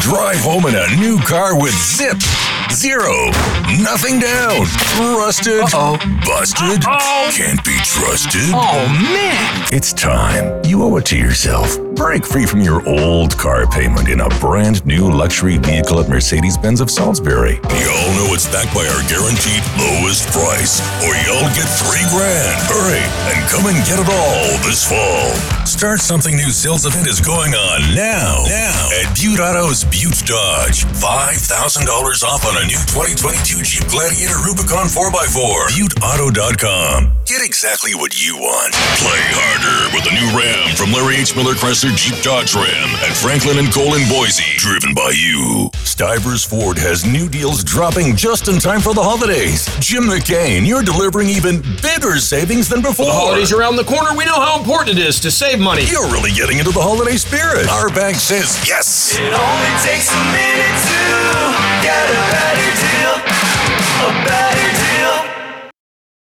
Drive home in a new car with zip, zero, nothing down. Rusted, busted, can't be trusted. Oh, man. It's time. You owe it to yourself. Break free from your old car payment in a brand new luxury vehicle at Mercedes-Benz of Salisbury. Y'all know it's backed by our guaranteed lowest price, or y'all get $3,000. Hurry and come and get it all this fall. Start Something New sales event is going on now at Butte Auto's Butte Dodge. $5,000 off on a new 2022 Jeep Gladiator Rubicon 4x4. ButteAuto.com. Get exactly what you want. Play harder with the new Ram from Larry H. Miller Chrysler Jeep Dodge Ram at Franklin and Cole in Boise. Driven by you. Stivers Ford has new deals dropping just in time for the holidays. Jim McCain, you're delivering even bigger savings than before. The holidays around the corner. We know how important it is to save money. You're really getting into the holiday spirit. Our bank says yes. It only takes a minute.